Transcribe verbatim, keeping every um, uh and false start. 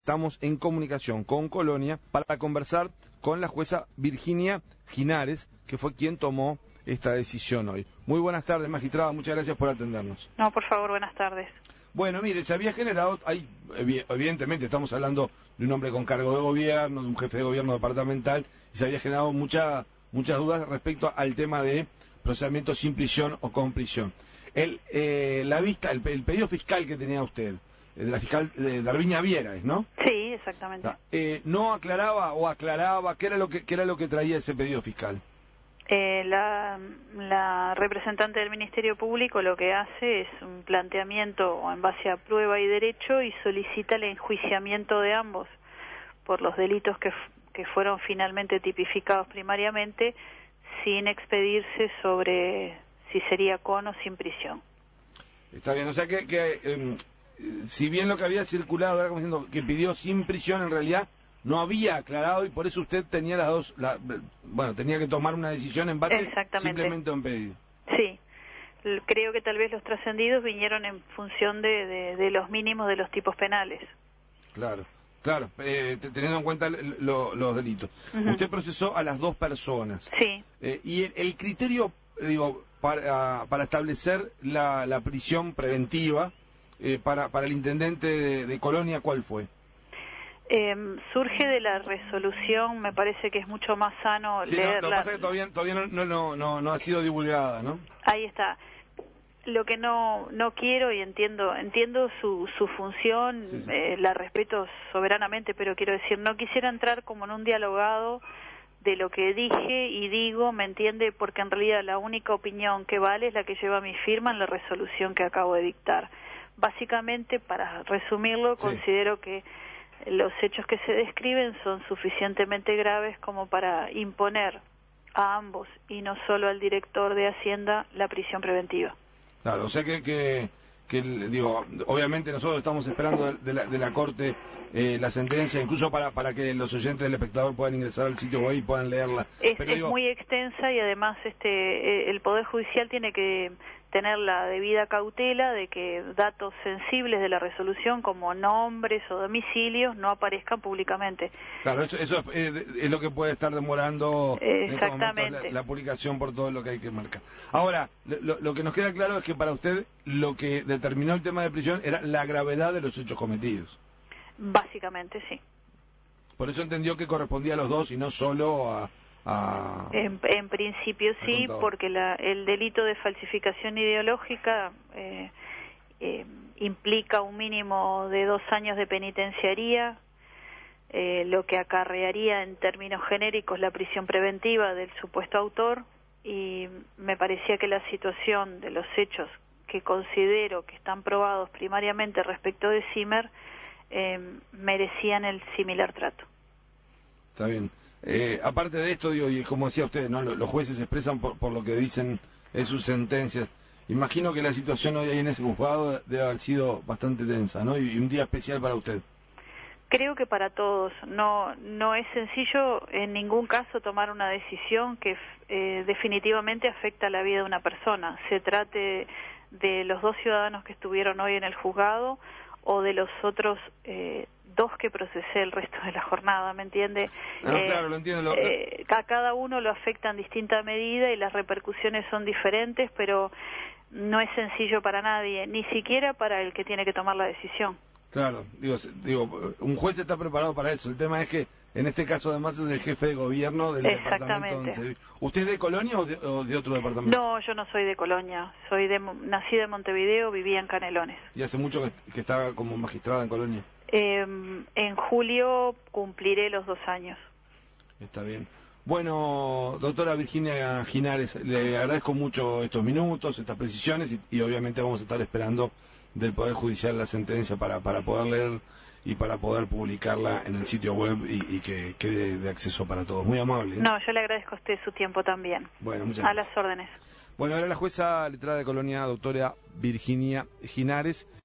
Estamos en comunicación con Colonia para conversar con la jueza Virginia Ginares, que fue quien tomó esta decisión hoy. Muy buenas tardes, magistrada, muchas gracias por atendernos. No, por favor, buenas tardes. Bueno, mire, se había generado, hay, evidentemente estamos hablando de un hombre con cargo de gobierno, de un jefe de gobierno departamental, y se había generado mucha, muchas dudas respecto al tema de procesamiento sin prisión o con prisión. El, eh, la vista, el, el pedido fiscal que tenía usted, de la fiscal de Darviña Viera, ¿no? Sí, exactamente. Eh, ¿No aclaraba o aclaraba qué era lo que qué era lo que traía ese pedido fiscal? Eh, la, la representante del Ministerio Público lo que hace es un planteamiento en base a prueba y derecho y solicita el enjuiciamiento de ambos por los delitos que, que fueron finalmente tipificados primariamente, sin expedirse sobre si sería con o sin prisión. Está bien, o sea que, que eh, si bien lo que había circulado era como diciendo que pidió sin prisión, en realidad no había aclarado y por eso usted tenía las dos, la, bueno, tenía que tomar una decisión en base simplemente a un pedido. Sí, creo que tal vez los trascendidos vinieron en función de, de, de los mínimos de los tipos penales. Claro, claro, eh, teniendo en cuenta lo, los delitos. Uh-huh. Usted procesó a las dos personas. Sí. Eh, y el, el criterio, digo, para, para establecer la, la prisión preventiva eh, para, para el intendente de, de Colonia, ¿cuál fue? Eh, surge de la resolución, me parece que es mucho más sano sí, leerla. No, lo que pasa es que todavía, todavía no, no, no, no ha sido divulgada, ¿no? Ahí está. Lo que no no quiero, y entiendo entiendo su, su función, sí, sí. Eh, la respeto soberanamente, pero quiero decir, no quisiera entrar como en un dialogado de lo que dije y digo, ¿me entiende? Porque en realidad la única opinión que vale es la que lleva mi firma en la resolución que acabo de dictar. Básicamente, para resumirlo, sí. Considero que los hechos que se describen son suficientemente graves como para imponer a ambos, y no solo al director de Hacienda, la prisión preventiva. Claro, o sea que, que, que digo, obviamente nosotros estamos esperando de la, de la Corte eh, la sentencia, incluso para, para que los oyentes del espectador puedan ingresar al sitio web y puedan leerla. Es, Pero, es digo, muy extensa y además este el Poder Judicial tiene que tener la debida cautela de que datos sensibles de la resolución como nombres o domicilios no aparezcan públicamente. Claro, eso, eso es, es lo que puede estar demorando exactamente en la, la publicación por todo lo que hay que marcar. Ahora, lo, lo que nos queda claro es que para usted lo que determinó el tema de prisión era la gravedad de los hechos cometidos. Básicamente, sí. Por eso entendió que correspondía a los dos y no solo a... A, en, en principio sí, porque la, el delito de falsificación ideológica eh, eh, implica un mínimo de dos años de penitenciaría, eh, lo que acarrearía en términos genéricos la prisión preventiva del supuesto autor, y me parecía que la situación de los hechos que considero que están probados primariamente respecto de Zimmer eh, merecían el similar trato. Está bien. Eh, aparte de esto, digo, y como decía usted, ¿no? Los jueces se expresan por, por lo que dicen en sus sentencias. Imagino que la situación hoy en ese juzgado debe haber sido bastante tensa, ¿no? Y un día especial para usted. Creo que para todos. No no es sencillo en ningún caso tomar una decisión que eh, definitivamente afecta la vida de una persona. Se trate de los dos ciudadanos que estuvieron hoy en el juzgado o de los otros eh, dos que procesé el resto de la jornada, ¿me entiende? No, eh, claro, lo entiendo. Lo... Eh, a cada uno lo afecta en distinta medida y las repercusiones son diferentes, pero no es sencillo para nadie, ni siquiera para el que tiene que tomar la decisión. Claro, digo, digo, un juez está preparado para eso. El tema es que en este caso además es el jefe de gobierno del departamento donde vive. ¿Usted es de Colonia o de, o de otro departamento? No, yo no soy de Colonia. Soy de nacida en Montevideo, vivía en Canelones. ¿Y hace mucho que, que está como magistrada en Colonia? Eh, en julio cumpliré los dos años. Está bien. Bueno, doctora Virginia Ginares, le agradezco mucho estos minutos, estas precisiones y, y obviamente vamos a estar esperando del Poder Judicial la sentencia para, para poder leer y para poder publicarla en el sitio web y, y que quede de acceso para todos. Muy amable, ¿eh? No, yo le agradezco a usted su tiempo también. Bueno, muchas a gracias. las órdenes. Bueno, ahora la jueza letrada de Colonia, doctora Virginia Ginares.